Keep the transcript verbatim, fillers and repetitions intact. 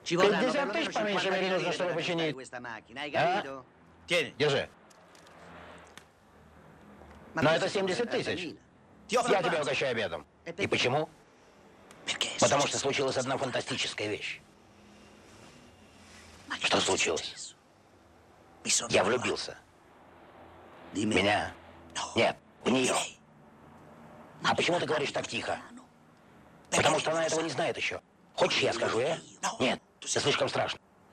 пятьдесят тысяч по меньшей мере нужно, чтобы починить. А? Держи. Но это семьдесят тысяч. Я тебя угощаю обедом. И почему? Потому что случилась одна фантастическая вещь. Что случилось? Я влюбился. Меня? Нет, в нее. А почему ты говоришь так тихо? Потому что она этого не знает еще. Хочешь, я скажу, э? Нет, это слишком страшно.